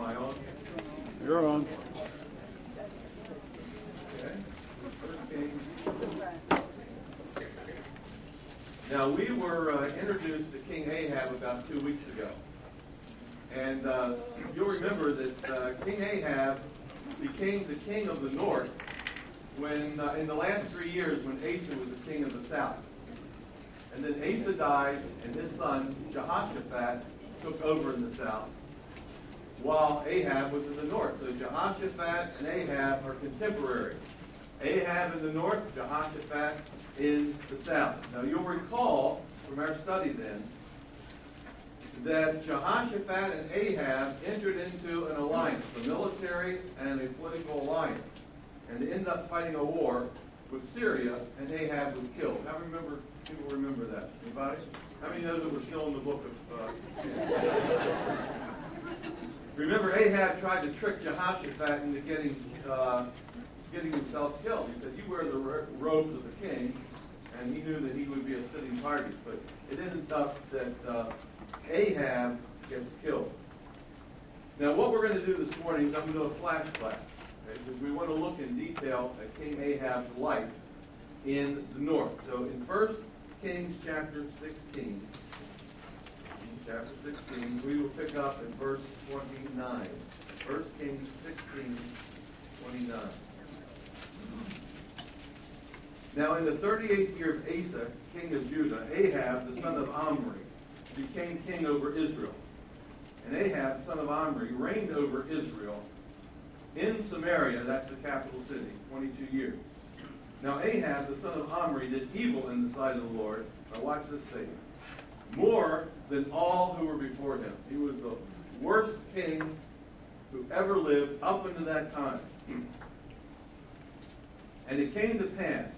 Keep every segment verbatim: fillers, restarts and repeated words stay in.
I on? You're on. Okay. First Kings. Now, we were uh, introduced to King Ahab about two weeks ago. And uh, you'll remember that uh, King Ahab became the king of the north when, uh, in the last three years, when Asa was the king of the south. And then Asa died, and his son, Jehoshaphat, took over in the south, while Ahab was in the north. So Jehoshaphat and Ahab are contemporary. Ahab in the north, Jehoshaphat in the south. Now you'll recall from our study then that Jehoshaphat and Ahab entered into an alliance, a military and a political alliance. And they ended up fighting a war with Syria, and Ahab was killed. How remember, people remember that? Anybody? How many know that we're still in the book of... Uh, Remember, Ahab tried to trick Jehoshaphat into getting uh, getting himself killed. He said, you wear the robes of the king, and he knew that he would be a sitting party. But it ended up that uh, Ahab gets killed. Now, what we're going to do this morning is I'm going to do a flashback, okay, because we want to look in detail at King Ahab's life in the north. So in First Kings chapter sixteen, chapter sixteen, we will pick up in verse twenty-nine. First Kings sixteen, twenty-nine. Now in the thirty-eighth year of Asa, king of Judah, Ahab, the son of Omri, became king over Israel. And Ahab, son of Omri, reigned over Israel in Samaria, that's the capital city, twenty-two years. Now Ahab, the son of Omri, did evil in the sight of the Lord. Now watch this statement. More than all who were before him. He was the worst king who ever lived up until that time. And it came to pass,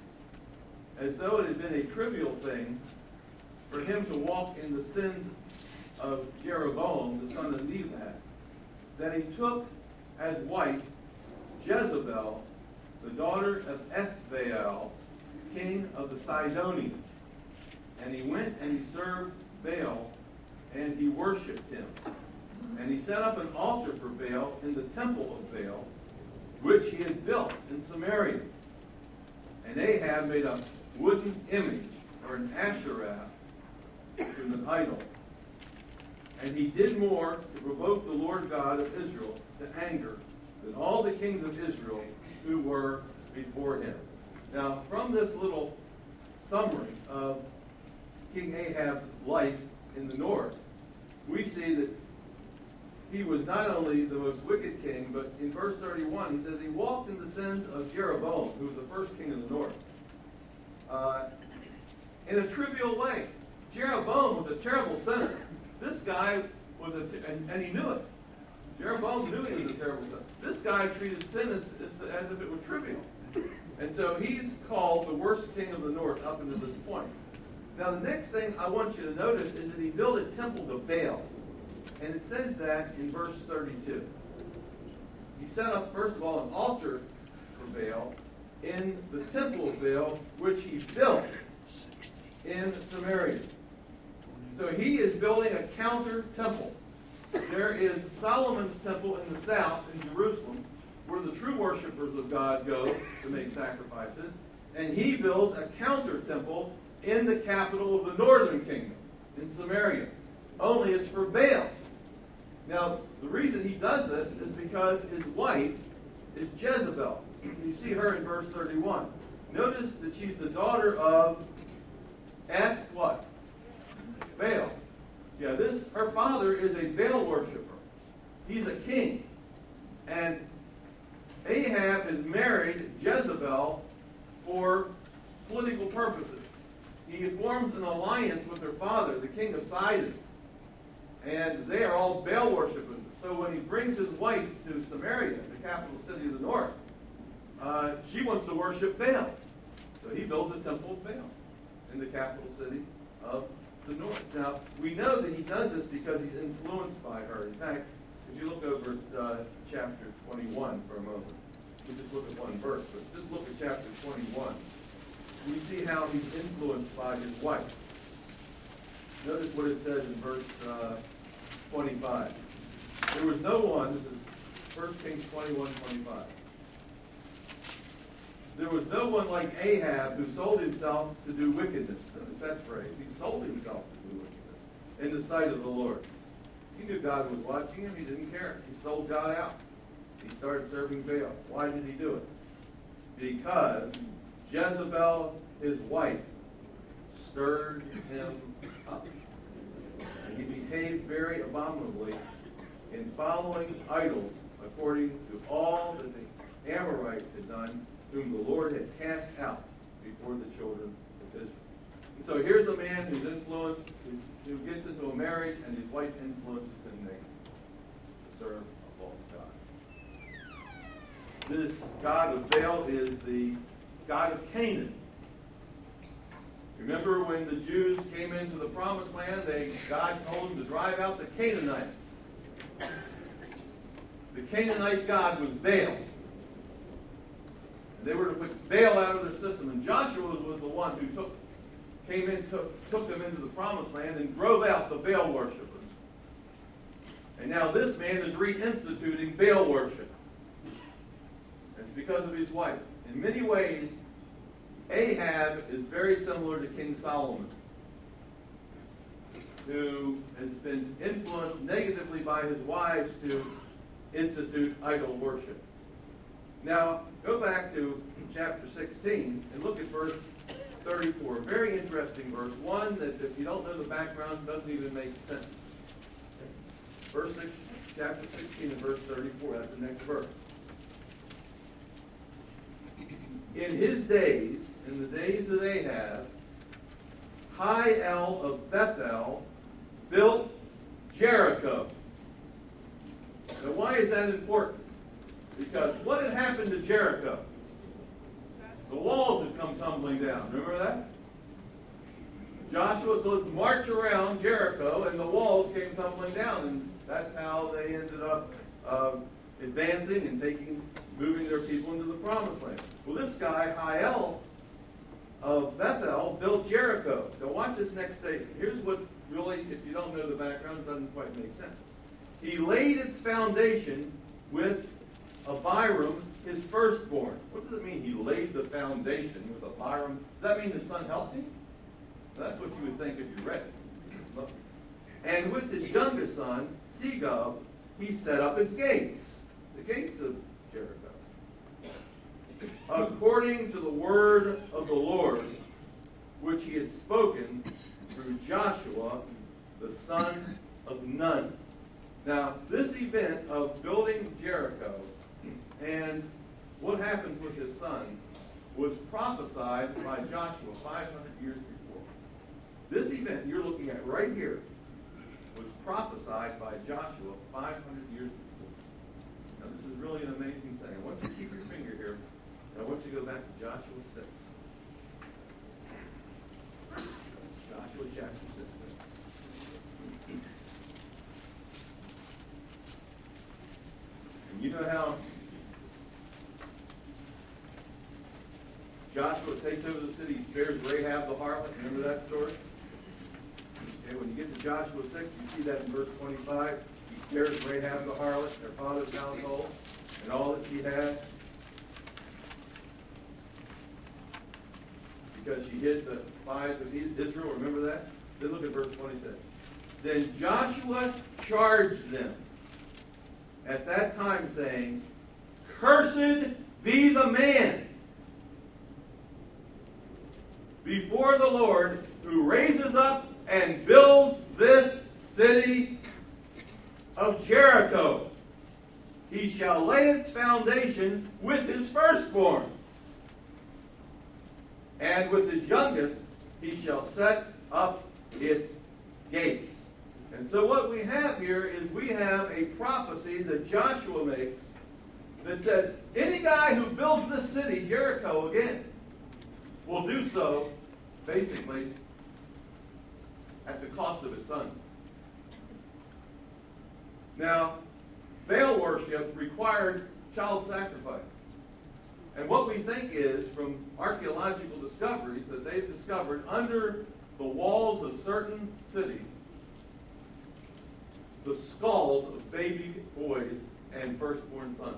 as though it had been a trivial thing for him to walk in the sins of Jeroboam, the son of Nebat, that he took as wife Jezebel, the daughter of Ethbaal, king of the Sidonians. And he went and he served Baal, and he worshipped him. And he set up an altar for Baal in the temple of Baal, which he had built in Samaria. And Ahab made a wooden image, or an Asherah, to an idol. And he did more to provoke the Lord God of Israel to anger than all the kings of Israel who were before him. Now, from this little summary of King Ahab's life in the north, we see that he was not only the most wicked king, but in verse thirty-one, he says he walked in the sins of Jeroboam, who was the first king of the north, uh, in a trivial way. Jeroboam was a terrible sinner. This guy was a, and, and he knew it. Jeroboam knew he was a terrible sinner. This guy treated sin as, as, as if it were trivial. And so he's called the worst king of the north up until this point. Now, the next thing I want you to notice is that he built a temple to Baal. And it says that in verse thirty-two. He set up, first of all, an altar for Baal in the temple of Baal, which he built in Samaria. So he is building a counter temple. There is Solomon's temple in the south, in Jerusalem, where the true worshipers of God go to make sacrifices. And he builds a counter temple in the capital of the northern kingdom, in Samaria. Only it's for Baal. Now, the reason he does this is because his wife is Jezebel. You see her in verse thirty-one. Notice that she's the daughter of Eth what? Baal. Yeah, this, her father is a Baal worshiper. He's a king. And Ahab has married Jezebel for political purposes. He forms an alliance with her father, the king of Sidon. And they are all Baal worshippers. So when he brings his wife to Samaria, the capital city of the north, uh, she wants to worship Baal. So he builds a temple of Baal in the capital city of the north. Now, we know that he does this because he's influenced by her. In fact, if you look over at uh, chapter twenty-one for a moment, we just look at one verse, but just look at chapter twenty-one. We see how he's influenced by his wife. Notice what it says in verse uh, twenty-five. There was no one, this is First Kings twenty-one twenty-five. There was no one like Ahab who sold himself to do wickedness. Notice that phrase. He sold himself to do wickedness in the sight of the Lord. He knew God was watching him. He didn't care. He sold God out. He started serving Baal. Why did he do it? Because Jezebel, his wife, stirred him up. And he behaved very abominably in following idols according to all that the Amorites had done, whom the Lord had cast out before the children of Israel. And so here's a man who's influenced, who gets into a marriage, and his wife influences him to serve a false god. This god of Baal is the god of Canaan. Remember when the Jews came into the promised land, they, God told them to drive out the Canaanites. The Canaanite god was Baal. And they were to put Baal out of their system. And Joshua was the one who took, came in, took, took them into the promised land and drove out the Baal worshippers. And now this man is reinstituting Baal worship. It's because of his wife. In many ways, Ahab is very similar to King Solomon, who has been influenced negatively by his wives to institute idol worship. Now, go back to chapter sixteen and look at verse thirty-four. Very interesting verse. One that, if you don't know the background, doesn't even make sense. Verse six, chapter sixteen and verse thirty-four. That's the next verse. In his days, in the days of Ahab, Hiel of Bethel built Jericho. Now, why is that important? Because what had happened to Jericho? The walls had come tumbling down. Remember that? Joshua said, let's march around Jericho, and the walls came tumbling down. And that's how they ended up uh, advancing and taking, moving their people into the promised land. Well, this guy, Hiel of Bethel, built Jericho. Now watch this next statement. Here's what really, if you don't know the background, doesn't quite make sense. He laid its foundation with Abiram, his firstborn. What does it mean he laid the foundation with Abiram? Does that mean the son helped him? That's what you would think if you read it. And with his youngest son, Segub, he set up its gates, the gates of Jericho, according to the word of the Lord, which he had spoken through Joshua, the son of Nun. Now, this event of building Jericho and what happens with his son was prophesied by Joshua five hundred years before. This event you're looking at right here was prophesied by Joshua five hundred years before. Now, this is really an amazing thing. I want you to keep your finger here, and I want you to go back to Joshua six. Joshua chapter six. And you know how Joshua takes over the city, he spares Rahab the harlot. Remember that story? Okay, when you get to Joshua six, you see that in verse twenty-five. He spares Rahab the harlot, their father's household, and all that she had, because she hid the spies of Israel. Remember that? Then look at verse twenty-six. Then Joshua charged them at that time, saying, "Cursed be the man before the Lord who raises up and builds this city of Jericho. He shall lay its foundation with his firstborn, and with his youngest he shall set up its gates." And so what we have here is we have a prophecy that Joshua makes that says any guy who builds this city, Jericho, again, will do so basically at the cost of his sons. Now, Baal worship required child sacrifice. And what we think is, from archaeological discoveries that they've discovered under the walls of certain cities, the skulls of baby boys and firstborn sons.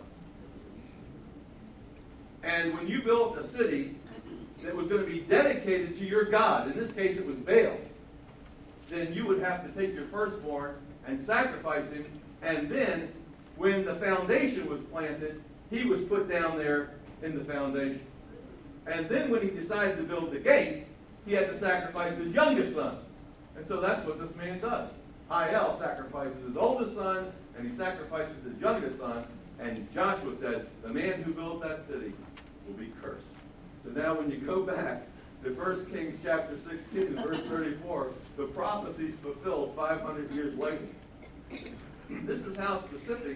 And when you built a city that was going to be dedicated to your God, in this case it was Baal, then you would have to take your firstborn and sacrifice him, and then when the foundation was planted, he was put down there in the foundation. And then when he decided to build the gate, he had to sacrifice his youngest son. And so that's what this man does. Hiel sacrifices his oldest son, and he sacrifices his youngest son, and Joshua said, the man who builds that city will be cursed. So now when you go back to First Kings chapter sixteen and verse thirty-four, the prophecy's fulfilled five hundred years later. This is how specific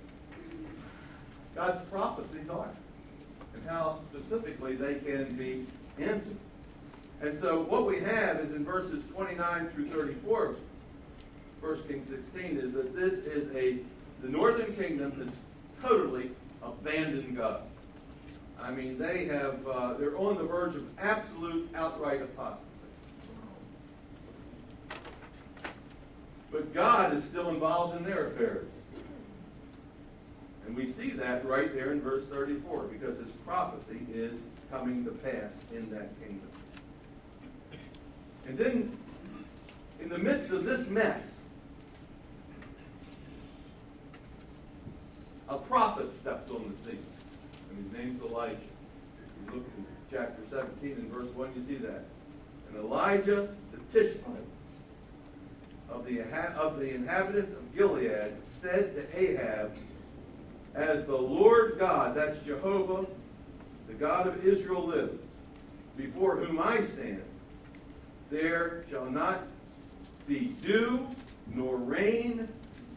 God's prophecies are, and how specifically they can be answered. And so what we have is in verses twenty-nine through thirty-four of First Kings sixteen is that this is a, the northern kingdom has totally abandoned God. I mean, they have, uh, they're on the verge of absolute outright apostasy. But God is still involved in their affairs. And we see that right there in verse thirty-four, because his prophecy is coming to pass in that kingdom. And then, in the midst of this mess, a prophet steps on the scene. And his name's Elijah. If you look in chapter seventeen and verse one, you see that. And Elijah the Tishbite of the, of the inhabitants of Gilead said to Ahab, as the Lord God, that's Jehovah, the God of Israel lives, before whom I stand, there shall not be dew nor rain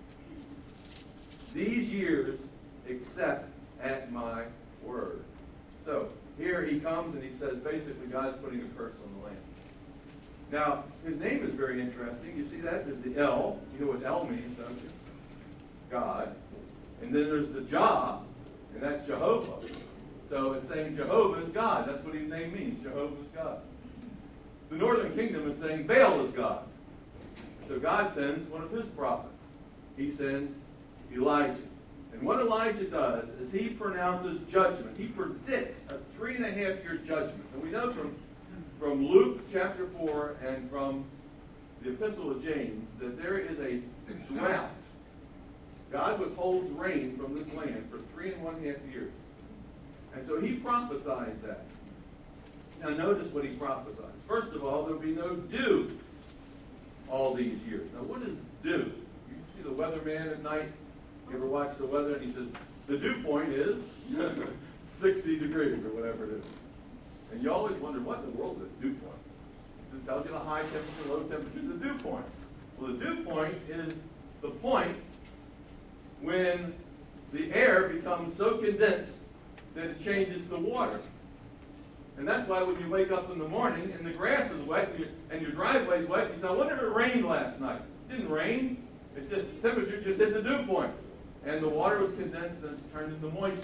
these years except at my word. So here he comes and he says basically God's putting a curse on the land. Now, his name is very interesting. You see that? There's the El. You know what El means, don't you? God. And then there's the Jah, and that's Jehovah. So it's saying Jehovah is God. That's what his name means. Jehovah is God. The northern kingdom is saying Baal is God. So God sends one of his prophets. He sends Elijah. And what Elijah does is he pronounces judgment. He predicts a three and a half year judgment. And we know from, from Luke chapter four and from the Epistle of James that there is a drought. God withholds rain from this land for three and one half years. And so he prophesies that. Now notice what he prophesies. First of all, there will be no dew all these years. Now what is dew? You see the weatherman at night? You ever watch the weather and he says, the dew point is sixty degrees or whatever it is. And you always wonder, what in the world is a dew point? It tells you the high temperature, low temperature, the dew point. Well, the dew point is the point when the air becomes so condensed that it changes to water. And that's why when you wake up in the morning and the grass is wet and, you, and your driveway is wet, you say, I wonder if it rained last night. It didn't rain. It just, the temperature just hit the dew point. And the water was condensed and turned into moisture.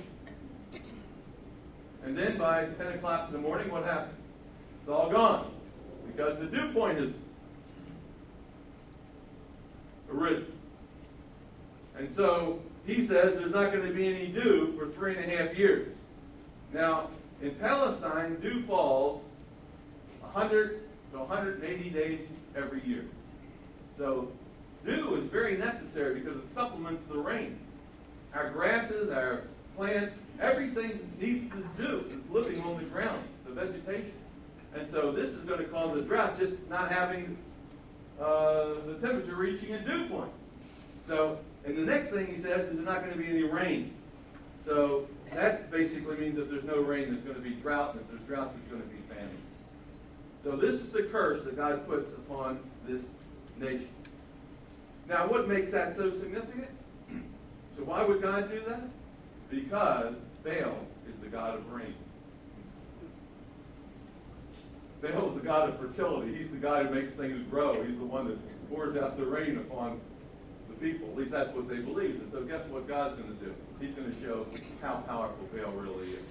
And then by ten o'clock in the morning, what happened? It's all gone. Because the dew point is arisen. And so he says there's not going to be any dew for three and a half years. Now, in Palestine, dew falls one hundred to one hundred eighty days every year. So dew is very necessary because it supplements the rain. Our grasses, our plants, everything needs this dew. It's living on the ground, the vegetation. And so this is going to cause a drought, just not having uh, the temperature reaching a dew point. So, and the next thing he says is there's not going to be any rain. So that basically means if there's no rain, there's going to be drought, and if there's drought, there's going to be famine. So this is the curse that God puts upon this nation. Now, what makes that so significant? So why would God do that? Because Baal is the god of rain. Baal is the god of fertility. He's the guy who makes things grow. He's the one that pours out the rain upon the people. At least that's what they believe. And so guess what God's going to do? He's going to show how powerful Baal really is.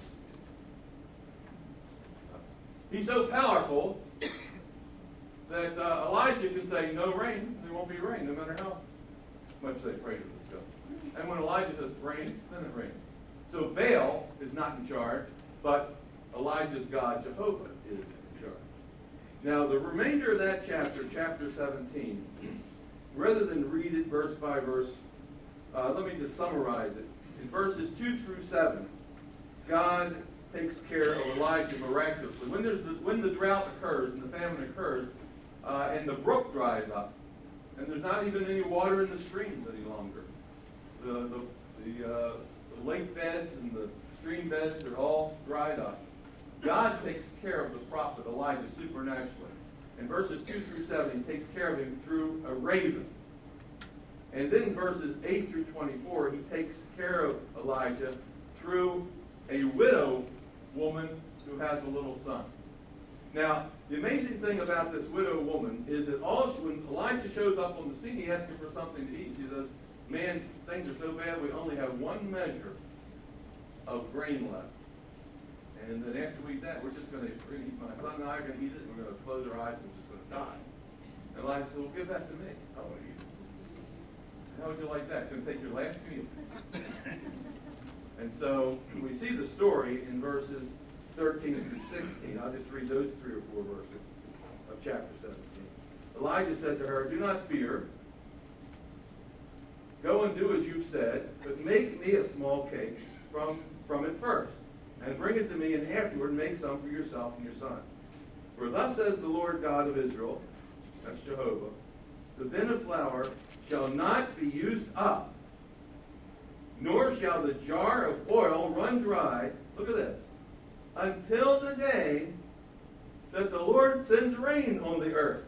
He's so powerful that uh, Elijah can say, no rain. There won't be rain, no matter how much they prayed of this go. And when Elijah says rain, then it rains. So Baal is not in charge, but Elijah's God, Jehovah, is in charge. Now, the remainder of that chapter, chapter seventeen, rather than read it verse by verse, uh, let me just summarize it. In verses two through seven, God takes care of Elijah miraculously. When, there's the, when the drought occurs and the famine occurs, uh, and the brook dries up, and there's not even any water in the streams any longer, the, the, the, uh, the lake beds and the stream beds are all dried up. God takes care of the prophet Elijah supernaturally. In verses two through seven, he takes care of him through a raven. And then in verses eight through twenty-four, he takes care of Elijah through a widow woman who has a little son. Now, the amazing thing about this widow woman is that all she, when Elijah shows up on the scene, he asks her for something to eat. She says, man, things are so bad, we only have one measure of grain left. And then after we eat that, we're just going to eat, my son and I are going to eat it, and we're going to close our eyes, and we're just going to die. And Elijah said, well, give that to me. I want to eat it. How would you like that? Going to take your last meal. And so we see the story in verses thirteen through sixteen. I'll just read those three or four verses of chapter seventeen. Elijah said to her, do not fear. Go and do as you've said, but make me a small cake from, from it first, and bring it to me, and afterward make some for yourself and your son. For thus says the Lord God of Israel, that's Jehovah, the bin of flour shall not be used up, nor shall the jar of oil run dry, look at this, until the day that the Lord sends rain on the earth.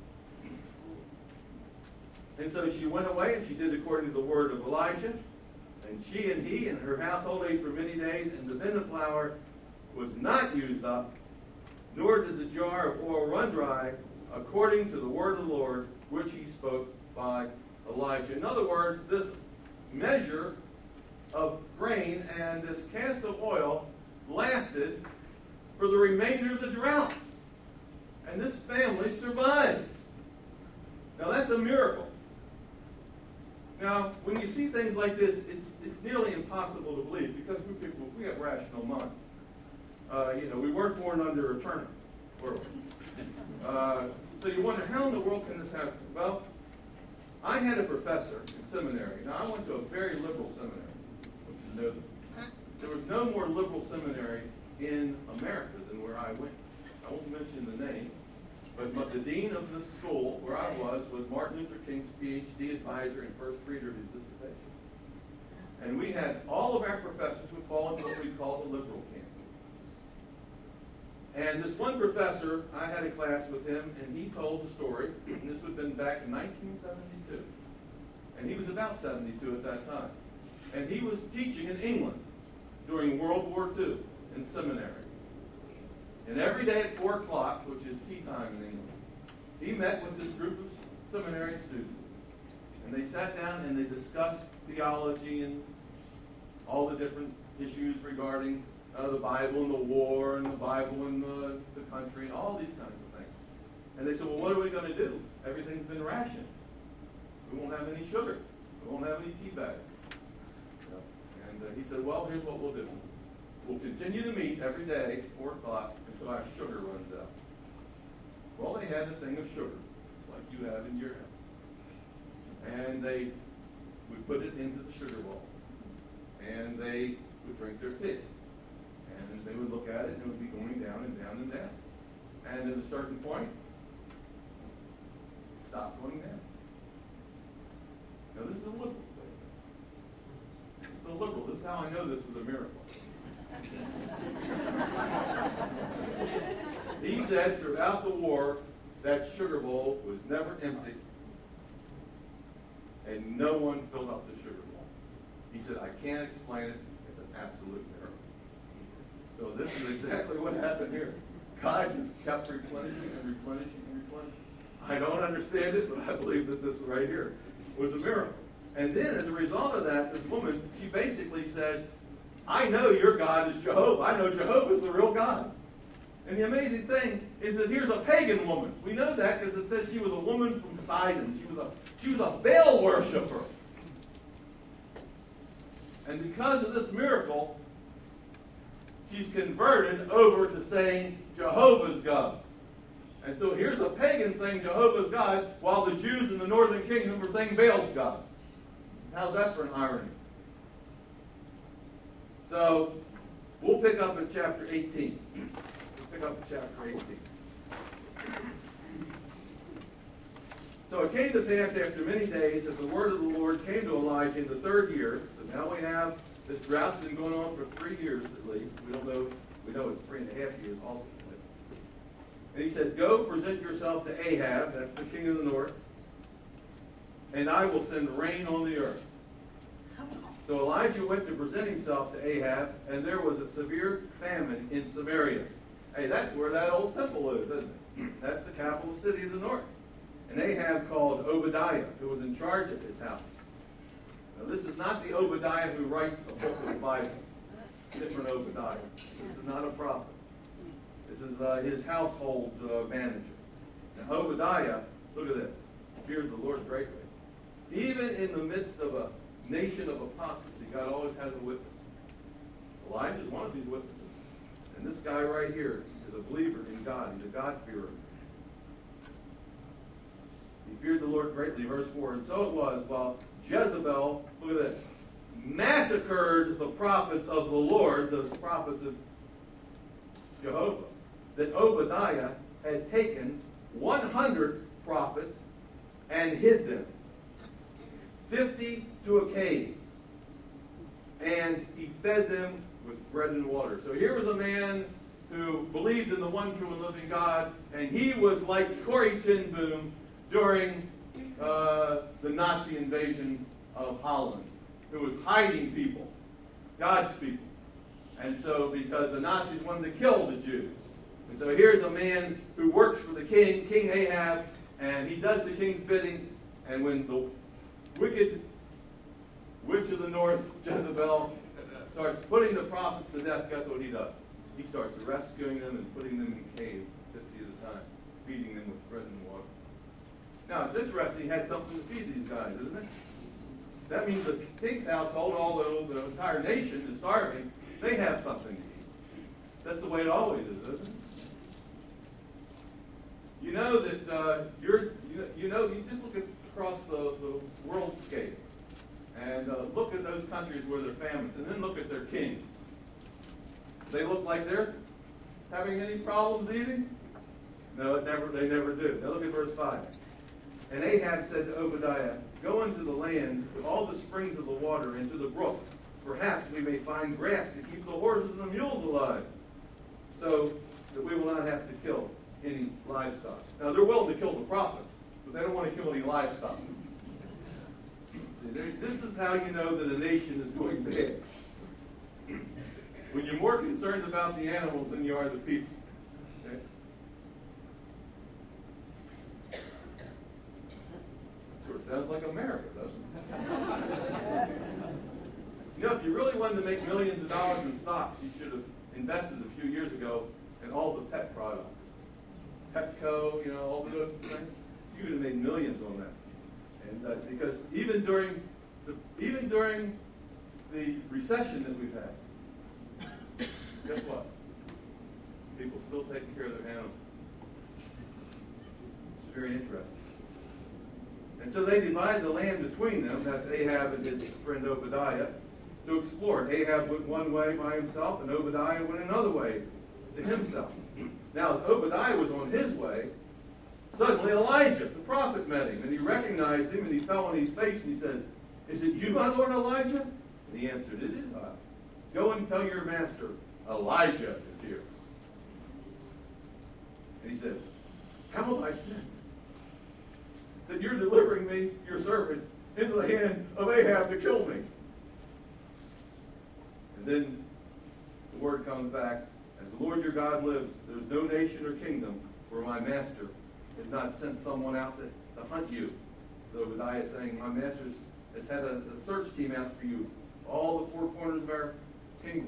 And so she went away, and she did according to the word of Elijah. And she and he and her household ate for many days, and the bin of flour was not used up, nor did the jar of oil run dry, according to the word of the Lord, which he spoke by Elijah. In other words, this measure of grain and this cast of oil lasted for the remainder of the drought. And this family survived. Now that's a miracle. Now, when you see things like this, it's it's nearly impossible to believe because we people we have rational minds. Uh, you know, we weren't born under a turnip, were we? Uh, so you wonder, how in the world can this happen? Well, I had a professor in seminary. Now, I went to a very liberal seminary. You know that. There was no more liberal seminary in America than where I went. I won't mention the name, but, but the dean of the school where I was was Martin Luther King's P H D advisor and first reader of his dissertation. And we had all of our professors would fall into what we call the liberal camp. And this one professor, I had a class with him, and he told the story, and this would have been back in nineteen seventy-two. And he was about seventy-two at that time. And he was teaching in England during World War Two in seminary. And every day at four o'clock, which is tea time in England, he met with this group of seminary students. And they sat down and they discussed theology and all the different issues regarding uh, the Bible and the war and the Bible and the, the country and all these kinds of things. And they said, well, what are we going to do? Everything's been rationed. We won't have any sugar. We won't have any tea bags. You know? And uh, he said, well, here's what we'll do. We'll continue to meet every day at four o'clock until our sugar runs out. Well, they had a thing of sugar, like you have in your house. And they would put it into the sugar bowl. And they would drink their tea. And they would look at it, and it would be going down and down and down. And at a certain point, it stopped going down. Now, this is a liberal thing. This is a liberal. This is how I know this was a miracle. He said throughout the war, that sugar bowl was never empty, and no one filled up the sugar bowl. He said, I can't explain it. It's an absolute miracle. So this is exactly what happened here. God just kept replenishing and replenishing and replenishing. I don't understand it, but I believe that this right here was a miracle. And then as a result of that, this woman, she basically says, I know your God is Jehovah. I know Jehovah is the real God. And the amazing thing is that here's a pagan woman. We know that because it says she was a woman from Sidon. She was a, she was a Baal worshiper. And because of this miracle, she's converted over to saying Jehovah's God. And so here's a pagan saying Jehovah's God, while the Jews in the northern kingdom were saying Baal's God. How's that for an irony? So, we'll pick up at chapter eighteen. We'll pick up at chapter eighteen. So it came to pass after many days that the word of the Lord came to Elijah in the third year. So now we have this drought's been going on for three years at least. We don't know. We know it's three and a half years ultimately. And he said, "Go, present yourself to Ahab," that's the king of the north, "and I will send rain on the earth." So Elijah went to present himself to Ahab, and there was a severe famine in Samaria. Hey, that's where that old temple is, isn't it? That's the capital city of the north. And Ahab called Obadiah, who was in charge of his house. Now, this is not the Obadiah who writes the book of the Bible. Different Obadiah. This is not a prophet. This is uh, his household uh, manager. Now, Obadiah, look at this, feared the Lord greatly. Even in the midst of a nation of apostasy, God always has a witness. Elijah is one of these witnesses. And this guy right here is a believer in God. He's a God-fearer. He feared the Lord greatly, verse four. And so it was, while Jezebel, look at this, massacred the prophets of the Lord, the prophets of Jehovah, that Obadiah had taken one hundred prophets and hid them, fifty to a cave, and he fed them with bread and water. So here was a man who believed in the one true and living God, and he was like Corrie ten Boom during uh, the Nazi invasion of Holland, who was hiding people, God's people. And so, because the Nazis wanted to kill the Jews. And so here's a man who works for the king, King Ahab, and he does the king's bidding, and when the wicked witch of the north, Jezebel, starts putting the prophets to death, guess what he does? He starts rescuing them and putting them in caves, fifty at a time, feeding them with bread and water. Now, it's interesting he had something to feed these guys, isn't it? That means the king's household, although the entire nation is starving, they have something to eat. That's the way it always is, isn't it? You know that uh, you're, you, you know, you just look at, across the, the worldscape and uh, look at those countries where there are famines, and then look at their kings. They look like they're having any problems eating? No, it never. They never do. Now look at verse five. And Ahab said to Obadiah, "Go into the land to all the springs of the water and to the brooks. Perhaps we may find grass to keep the horses and the mules alive, so that we will not have to kill any livestock." Now they're willing to kill the prophets, but they don't want to kill any livestock. See, this is how you know that a nation is going bad. When you're more concerned about the animals than you are the people. Okay? Sort of sounds like America, doesn't it? You know, if you really wanted to make millions of dollars in stocks, you should have invested a few years ago in all the pet products. Petco, you know, all those things. You would have made millions on that. And uh, because even during the even during the recession that we've had, guess what? People still taking care of their animals. It's very interesting. And so they divided the land between them, that's Ahab and his friend Obadiah, to explore. Ahab went one way by himself, and Obadiah went another way to himself. Now, as Obadiah was on his way, suddenly Elijah, the prophet, met him, and he recognized him, and he fell on his face, and he says, "Is it you, my Lord Elijah?" And he answered, "It is I. Go and tell your master, Elijah is here." And he said, "How have I sinned that you're delivering me, your servant, into the hand of Ahab to kill me?" And then the word comes back, "As the Lord your God lives, there's no nation or kingdom where my master has not sent someone out to, to hunt you." So Obadiah is saying, "My master has had a, a search team out for you, all the four corners of our kingdom."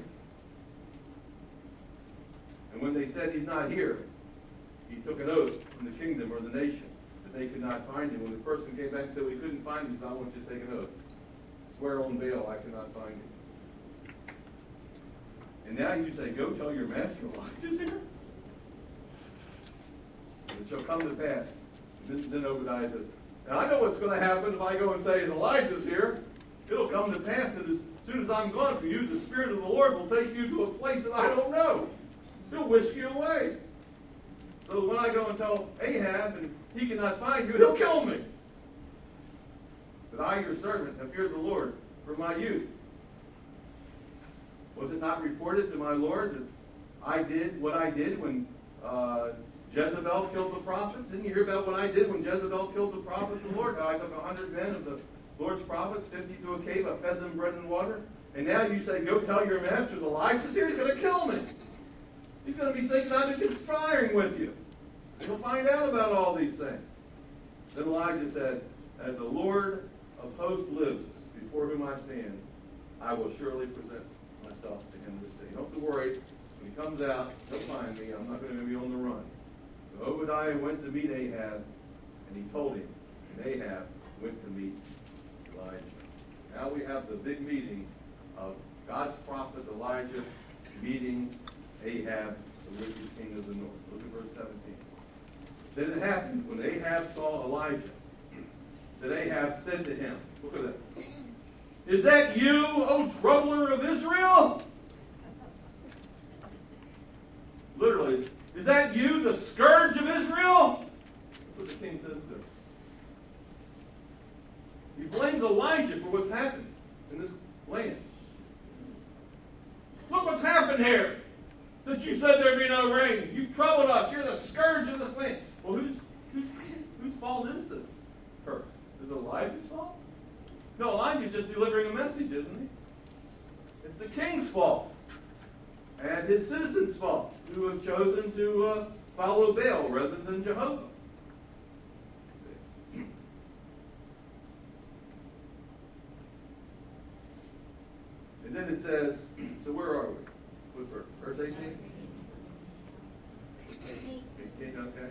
And when they said he's not here, he took an oath from the kingdom or the nation that they could not find him. When the person came back and said we couldn't find him, he said, "I want you to take an oath. Swear on Baal, I cannot find him." And now you say, go tell your master Elijah's here. And it shall come to pass. Then, then Obadiah says, and I know what's going to happen if I go and say, Elijah's here. It'll come to pass that as soon as I'm gone from you, the Spirit of the Lord will take you to a place that I don't know. He'll whisk you away. So when I go and tell Ahab and he cannot find you, he'll kill me. But I, your servant, have feared the Lord from my youth. Was it not reported to my Lord that I did what I did when uh, Jezebel killed the prophets? Didn't you hear about what I did when Jezebel killed the prophets of the Lord? How I took a hundred men of the Lord's prophets, fifty to a cave, I fed them bread and water. And now you say, go tell your masters Elijah's here, he's going to kill me. He's going to be thinking I've been conspiring with you. He'll find out about all these things. Then Elijah said, as the Lord of hosts lives, before whom I stand, I will surely present myself to him this day. Don't be worried. When he comes out, he'll find me. I'm not going to be on the run. So Obadiah went to meet Ahab, and he told him. And Ahab went to meet Elijah. Now we have the big meeting of God's prophet Elijah meeting Ahab, the wicked king of the north. Look at verse seventeen. Then it happened when Ahab saw Elijah, that Ahab said to him, look at that. Is that you, O troubler of Israel? Literally, is that you, the scourge of Israel? That's what the king says to him. He blames Elijah for what's happened in this land. Look what's happened here. That you said there'd be no rain. You've troubled us. You're the scourge of this land. Well, whose whose whose fault is this curse? Is it Elijah's fault? No, Elijah's just delivering a message, isn't he? It's the king's fault. And his citizens' fault, who have chosen to uh, follow Baal rather than Jehovah. And then it says, so where are we? What verse? Verse eighteen? eighteen, okay.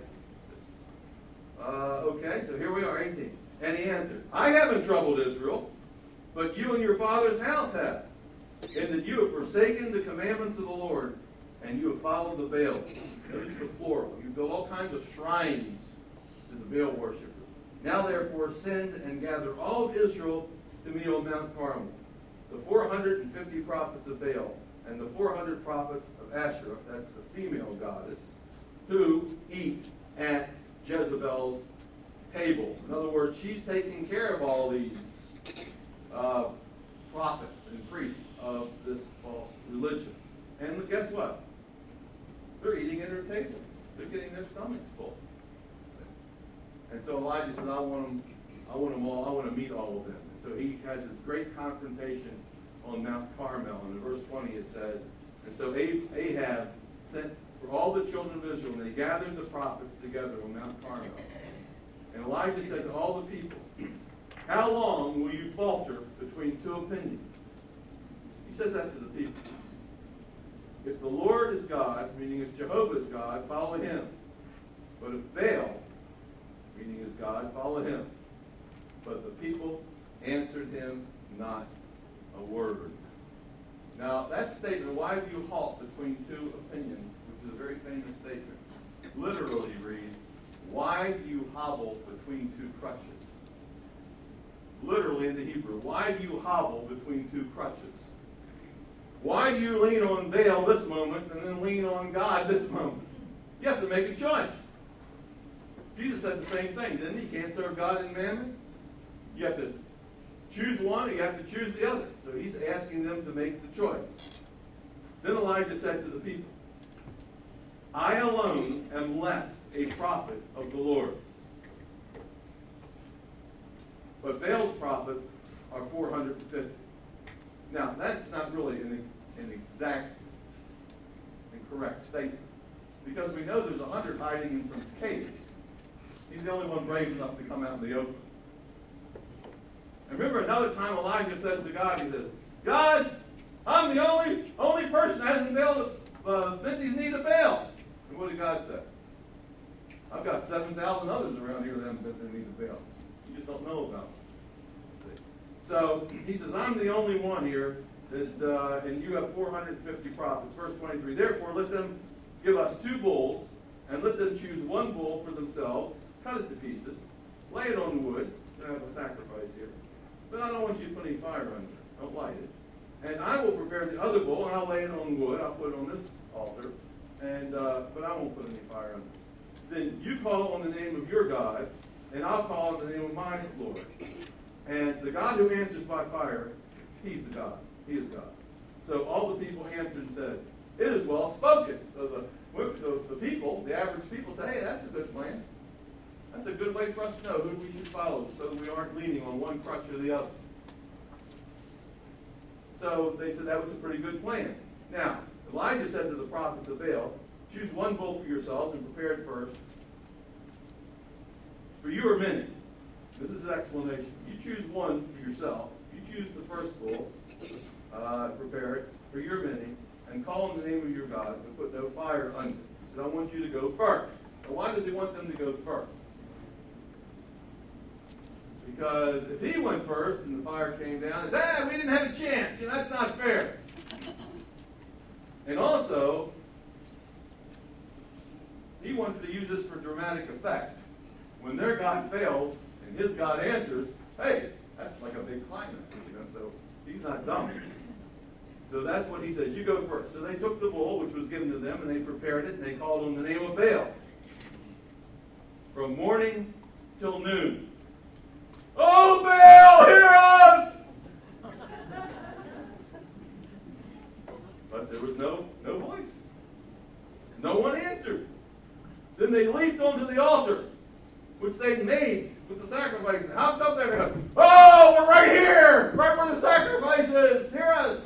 Uh, okay, so here we are, eighteen. And he answered, I haven't troubled Israel, but you and your father's house have, in that you have forsaken the commandments of the Lord, and you have followed the Baals. Notice the plural. You built all kinds of shrines to the Baal worshippers. Now therefore send and gather all of Israel to me on Mount Carmel, the four hundred fifty prophets of Baal, and the four hundred prophets of Asherah, that's the female goddess, who eat at Jezebel's table. In other words, she's taking care of all these uh, prophets and priests of this false religion. And guess what? They're eating at her table. They're getting their stomachs full. And so Elijah says, I want them, I want them all, I want to meet all of them. And so he has this great confrontation on Mount Carmel. And in verse twenty it says, and so Ahab sent for all the children of Israel, and they gathered the prophets together on Mount Carmel. And Elijah said to all the people, how long will you falter between two opinions? He says that to the people. If the Lord is God, meaning if Jehovah is God, follow him. But if Baal, meaning is God, follow him. But the people answered him not a word. Now, that statement, why do you halt between two opinions, which is a very famous statement, literally reads, why do you hobble between two crutches? Literally in the Hebrew, why do you hobble between two crutches? Why do you lean on Baal this moment and then lean on God this moment? You have to make a choice. Jesus said the same thing, didn't he? You can't serve God and mammon. You have to choose one or you have to choose the other. So he's asking them to make the choice. Then Elijah said to the people, I alone am left a prophet of the Lord. But Baal's prophets are four hundred fifty. Now, that's not really an, an exact and correct statement, because we know there's a hundred hiding in some caves. He's the only one brave enough to come out in the open. And remember, another time Elijah says to God, he says, God, I'm the only only person that hasn't been able to uh, bend his knee to Baal. And what did God say? I've got seven thousand others around here that haven't bent their knee to Baal. You just don't know about them. So he says, I'm the only one here And, uh, and you have four hundred fifty prophets. Verse twenty-three, therefore let them give us two bulls, and let them choose one bull for themselves, cut it to pieces, lay it on the wood, and have a sacrifice here. But I don't want you to put any fire under it. Don't light it. And I will prepare the other bull, and I'll lay it on wood. I'll put it on this altar, and uh, but I won't put any fire under it. Then you call on the name of your God, and I'll call on the name of my Lord. And the God who answers by fire, he's the God. He is God. So all the people answered and said, it is well spoken. So the, the, the people, the average people say, hey, that's a good plan. That's a good way for us to know who we should follow so that we aren't leaning on one crutch or the other. So they said that was a pretty good plan. Now, Elijah said to the prophets of Baal, choose one bull for yourselves and prepare it first. For you are many. This is his explanation. You choose one for yourself. You choose the first bull, uh, prepare it, for your many, and call on the name of your God, and put no fire under it. He said, I want you to go first. Now, why does he want them to go first? Because if he went first and the fire came down, it's, ah, we didn't have a chance. You know, that's not fair. And also, he wants to use this for dramatic effect. When their God fails and his God answers, hey, that's like a big climax, you know, so he's not dumb. So that's what he says, you go first. So they took the bull, which was given to them, and they prepared it, and they called on the name of Baal. From morning till noon. Oh, Baal, hear us! But there was no, no voice. No one answered. Then they leaped onto the altar, which they made with the sacrifice, and hopped up there and go, oh, we're right here! Right where the sacrifice is! Hear us!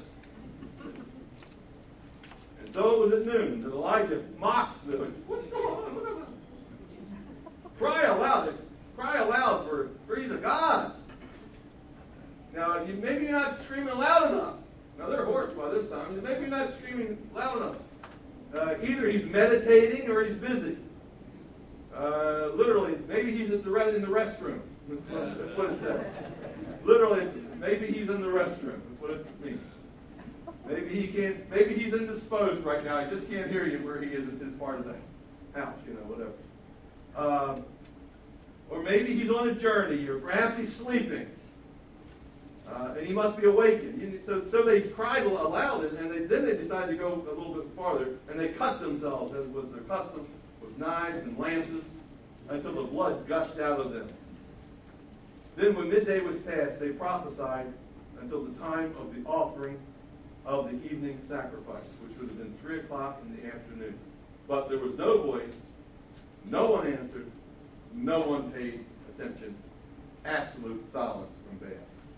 And so it was at noon that Elijah mocked them. What's going on? Look at this. Cry aloud. Cry aloud for, for he's a God. Now, you, maybe you're not screaming loud enough. Now, they're hoarse by this time. Maybe you're not screaming loud enough. Uh, either he's meditating or he's busy. Uh, literally, maybe he's at the re- in the restroom. That's what, that's what it says. Literally, it's, maybe he's in the restroom. That's what it means. Maybe he can't. Maybe he's indisposed right now. I just can't hear you where he is in his part of the house. You know, whatever. Uh, or maybe he's on a journey, or perhaps he's sleeping, uh, and he must be awakened. So, so they cried aloud, and they, then they decided to go a little bit farther, and they cut themselves, as was their custom, with knives and lances, until the blood gushed out of them. Then when midday was past, they prophesied until the time of the offering of the evening sacrifice, which would have been three o'clock in the afternoon. But there was no voice, no one answered, no one paid attention. Absolute silence from Baal.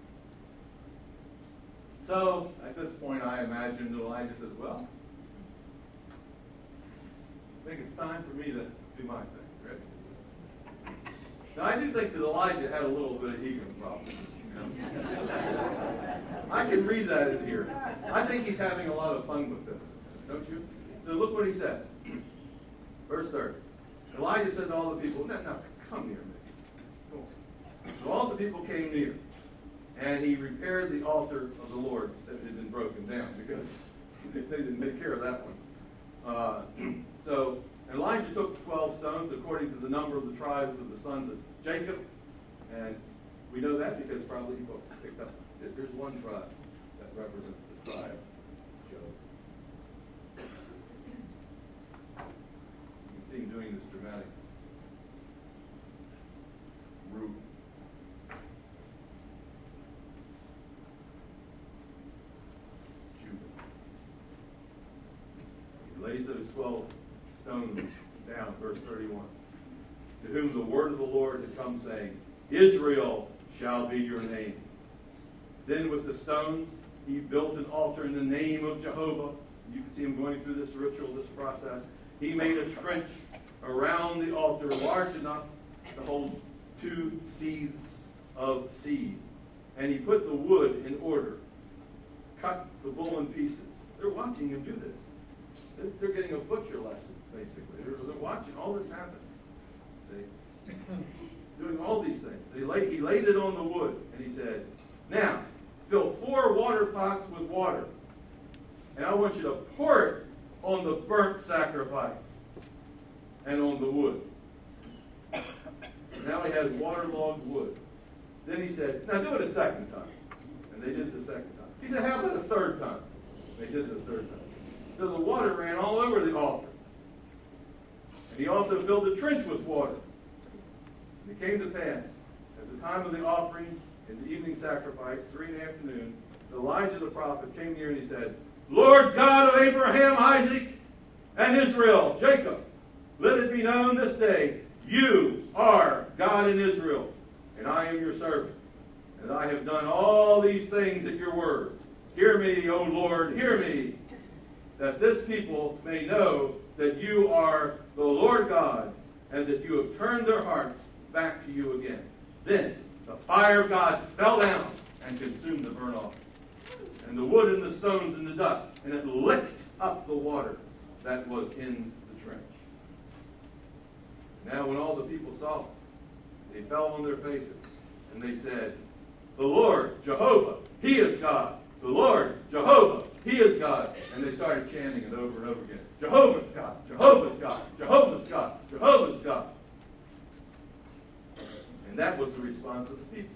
So, at this point, I imagine Elijah says, well, I think it's time for me to do my thing, right? Now, I do think that Elijah had a little bit of ego problem. You know? I can read that in here. I think he's having a lot of fun with this, don't you? So look what he says. Verse thirty. Elijah said to all the people, no, no, come near me. Come on. So all the people came near, and he repaired the altar of the Lord that had been broken down, because they didn't take care of that one. Uh, so Elijah took twelve stones according to the number of the tribes of the sons of Jacob, and we know that because probably he picked up. There's one tribe that represents the tribe of Job. You can see him doing this dramatic root. He lays those twelve stones down, verse thirty-one. To whom the word of the Lord had come, saying, Israel shall be your name. Then with the stones, he built an altar in the name of Jehovah. You can see him going through this ritual, this process. He made a trench around the altar large enough to hold two seeds of seed. And he put the wood in order, cut the bull in pieces. They're watching him do this. They're, they're getting a butcher lesson, basically. They're, they're watching all this happen. See? Doing all these things. He laid, he laid it on the wood, and he said, now, fill four water pots with water. And I want you to pour it on the burnt sacrifice and on the wood. Now he had waterlogged wood. Then he said, now do it a second time. And they did it the second time. He said, how about a third time? They did it a third time. So the water ran all over the altar. And he also filled the trench with water. And it came to pass, at the time of the offering and the evening sacrifice, three in the afternoon, Elijah the prophet came near and he said, Lord God of Abraham, Isaac, and Israel, Jacob, let it be known this day, you are God in Israel, and I am your servant. And I have done all these things at your word. Hear me, O Lord, hear me, that this people may know that you are the Lord God, and that you have turned their hearts back to you again. Then the fire of God fell down and consumed the burnt offering, and the wood and the stones and the dust, and it licked up the water that was in the trench. Now when all the people saw it, they fell on their faces, and they said, the Lord, Jehovah, He is God. The Lord, Jehovah, He is God. And they started chanting it over and over again. Jehovah's God, Jehovah's God, Jehovah's God, Jehovah's God. And that was the response of the people.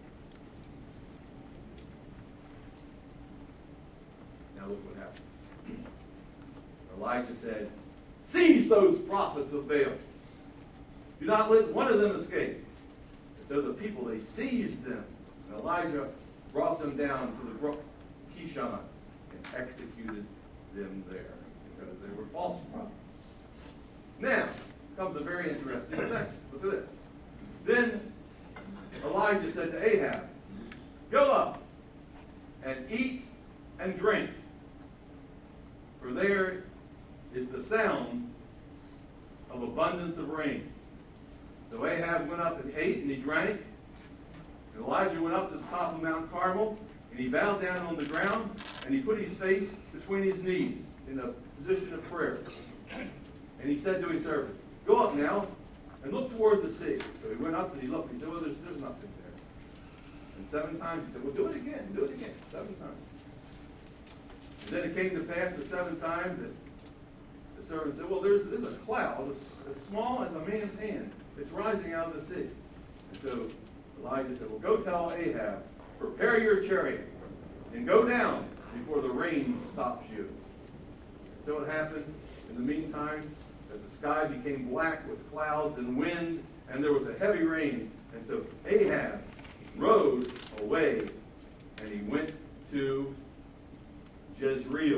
Now look what happened. Elijah said, seize those prophets of Baal. Do not let one of them escape. And so the people, they seized them. And Elijah brought them down to the brook Kishon and executed them there because they were false prophets. Now comes a very interesting section. Look at this. Then Elijah said to Ahab, go up and eat and drink, for there is the sound of abundance of rain. So Ahab went up and ate and he drank. And Elijah went up to the top of Mount Carmel, and he bowed down on the ground, and he put his face between his knees in a position of prayer. And he said to his servant, go up now and look toward the sea. So he went up and he looked. He said, well, there's, there's nothing there. And seven times he said, well, do it again. Do it again. Seven times. And then it came to pass the seventh time that the servant said, well, there's, there's a cloud as, as small as a man's hand. It's rising out of the sea. And so Elijah said, well, go tell Ahab, prepare your chariot and go down before the rain stops you. So it happened in the meantime that the sky became black with clouds and wind, and there was a heavy rain. And so Ahab rode away, and he went to Jezreel.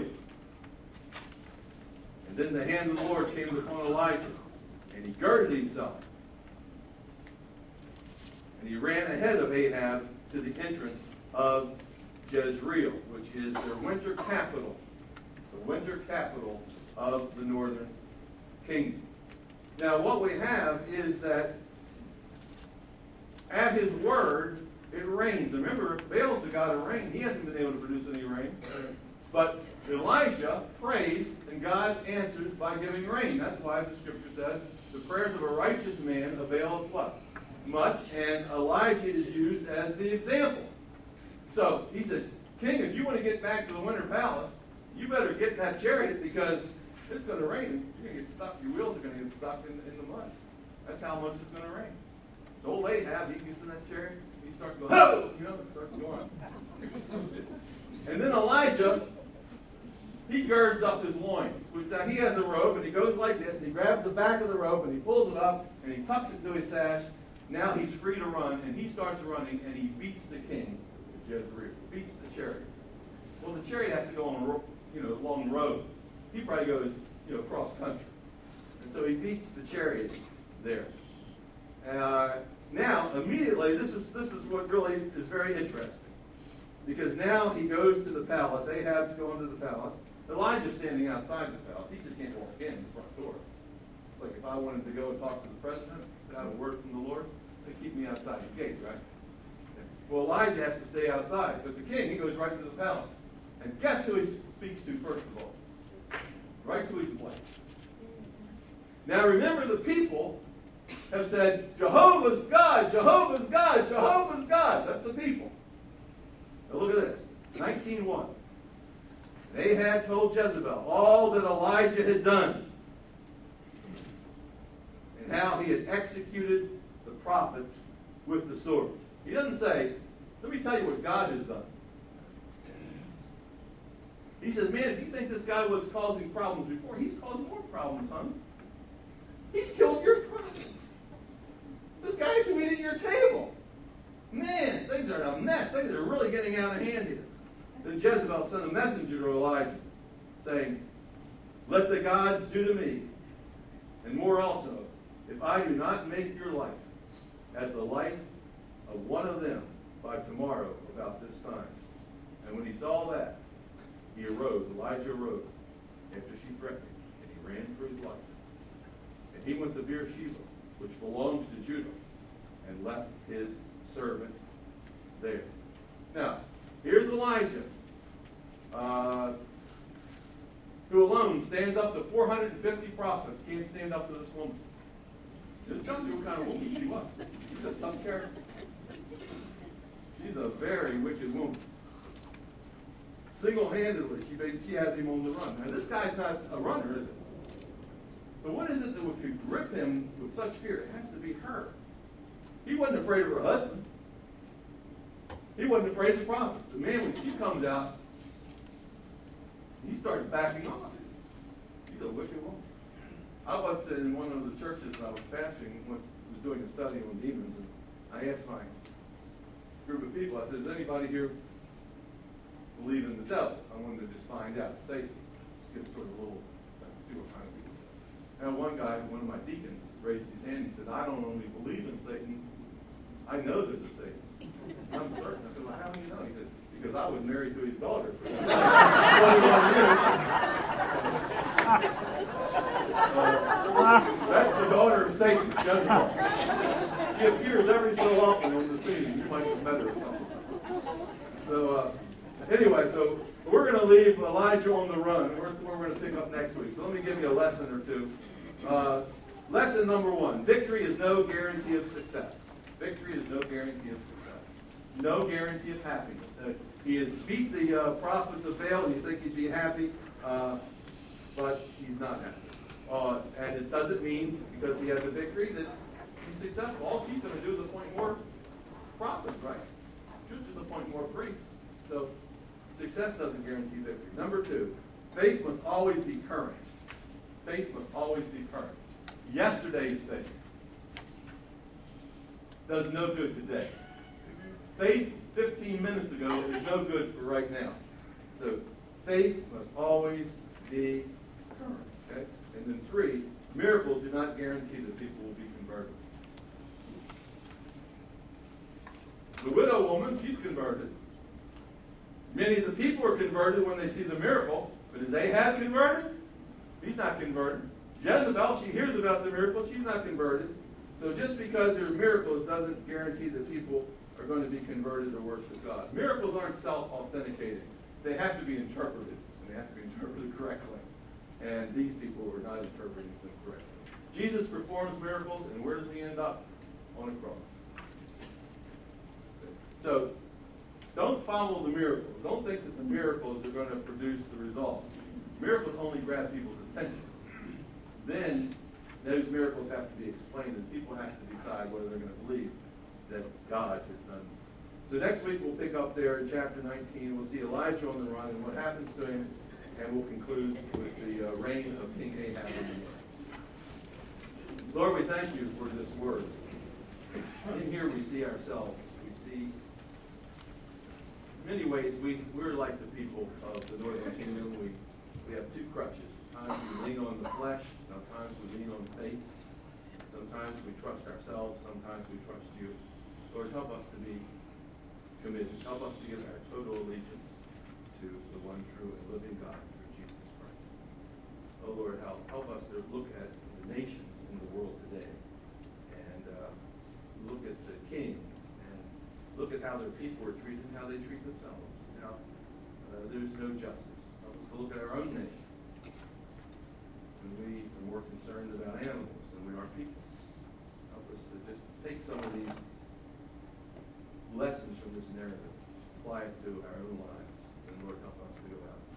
And then the hand of the Lord came upon Elijah, and he girded himself. And he ran ahead of Ahab to the entrance of Jezreel, which is their winter capital, the winter capital of the northern kingdom. Now, what we have is that at his word, it rains. Remember, Baal's the god of rain. He hasn't been able to produce any rain. But Elijah prays, and God answers by giving rain. That's why the scripture says, the prayers of a righteous man availeth what? Much, and Elijah is used as the example. So he says, King, if you want to get back to the winter palace, you better get in that chariot because it's going to rain. You're going to get stuck. Your wheels are going to get stuck in, in the mud. That's how much it's going to rain. So old Ahab, he gets in that chariot, he starts going, oh! You know, it starts going. And then Elijah, he girds up his loins. Which, now he has a robe, and he goes like this, and he grabs the back of the robe, and he pulls it up, and he tucks it to his sash. Now he's free to run, and he starts running, and he beats the king of Jezreel, beats the chariot. Well, the chariot has to go on, you know, long roads. He probably goes, you know, cross country. And so he beats the chariot there. Uh, now, immediately, this is this is what really is very interesting. Because now he goes to the palace. Ahab's going to the palace. Elijah's standing outside the palace. He just can't walk in the front door. Like if I wanted to go and talk to the president without a word from the Lord, they keep me outside the gate, right? Well, Elijah has to stay outside. But the king, he goes right to the palace. And guess who he speaks to first of all? Right to his wife. Now remember, the people have said, Jehovah's God, Jehovah's God, Jehovah's God. That's the people. Now look at this. nineteen one. And Ahab told Jezebel all that Elijah had done and how he had executed the prophets with the sword. He doesn't say, let me tell you what God has done. He says, man, if you think this guy was causing problems before, he's causing more problems, son. He's killed your prophets. This guy's been at your table. Man, things are a mess. Things are really getting out of hand here. Then Jezebel sent a messenger to Elijah, saying, let the gods do to me, and more also, if I do not make your life as the life of one of them by tomorrow about this time. And when he saw that, he arose, Elijah arose, after she threatened him, and he ran for his life. And he went to Beersheba, which belongs to Judah, and left his servant there. Now, here's Elijah, uh, who alone stands up to four hundred fifty prophets, can't stand up to this woman. This tells you what kind of woman she was. She's a tough character. She's a very wicked woman. Single-handedly, she, she has him on the run. Now, this guy's not a runner, is it? So what is it that would grip him with such fear? It has to be her. He wasn't afraid of her husband. He wasn't afraid of the prophet. The man, when she comes out, he starts backing off. She's a wicked woman. I was in one of the churches I was pastoring, was doing a study on demons, and I asked my group of people, I said, does anybody here believe in the devil? I wanted to just find out. Satan. Get sort of a little, see what kind of people. And one guy, one of my deacons, raised his hand. He said, I don't only believe in Satan, I know there's a Satan. I'm certain. I said, well, how do you know? He said, because I was married to his daughter for twenty-one years. Uh, that's the daughter of Satan, Jezebel. She appears every so often on the scene. You might have met her or something. So, uh, anyway, so we're going to leave Elijah on the run. We're, we're going to pick up next week. So let me give you a lesson or two. Uh, lesson number one, victory is no guarantee of success. Victory is no guarantee of success. No guarantee of happiness. Uh, he has beat the uh, prophets of Baal, and you think he'd be happy, uh, but he's not happy. Uh, and it doesn't mean, because he has a victory, that he's successful. All she's going to do is appoint more prophets, right? She'll just appoint more priests. So success doesn't guarantee victory. Number two, faith must always be current. Faith must always be current. Yesterday's faith does no good today. Faith fifteen minutes ago is no good for right now. So faith must always be current. Okay? And then three, miracles do not guarantee that people will be converted. The widow woman, she's converted. Many of the people are converted when they see the miracle, but is Ahab converted? He's not converted. Jezebel, she hears about the miracle, she's not converted. So just because there are miracles doesn't guarantee that people are going to be converted or worship God. Miracles aren't self-authenticating. They have to be interpreted, and they have to be interpreted correctly. And these people were not interpreting them correctly. Jesus performs miracles, and where does he end up? On a cross. So, don't follow the miracles. Don't think that the miracles are going to produce the result. Miracles only grab people's attention. Then, those miracles have to be explained, and people have to decide whether they're going to believe that God has done this. So next week we'll pick up there in chapter nineteen. We'll see Elijah on the run and what happens to him, and we'll conclude with the uh, reign of King Ahab in the north. Lord, we thank you for this word. In here we see ourselves. We see, in many ways, we, we're like the people of the northern kingdom. We, we have two crutches. Sometimes we lean on the flesh. Sometimes we lean on faith. Sometimes we trust ourselves. Sometimes we trust you. Lord, help us to be committed. Help us to give our total allegiance to the one true and living God through Jesus Christ. Oh, Lord, help, help us to look at the nations in the world today and uh, look at the kings and look at how their people are treated and how they treat themselves. Now, uh, there's no justice. Help us to look at our own nation. And we are more concerned about animals than we are people. Help us to just take some of these lessons from this narrative, apply it to our own lives, and Lord, help us to go out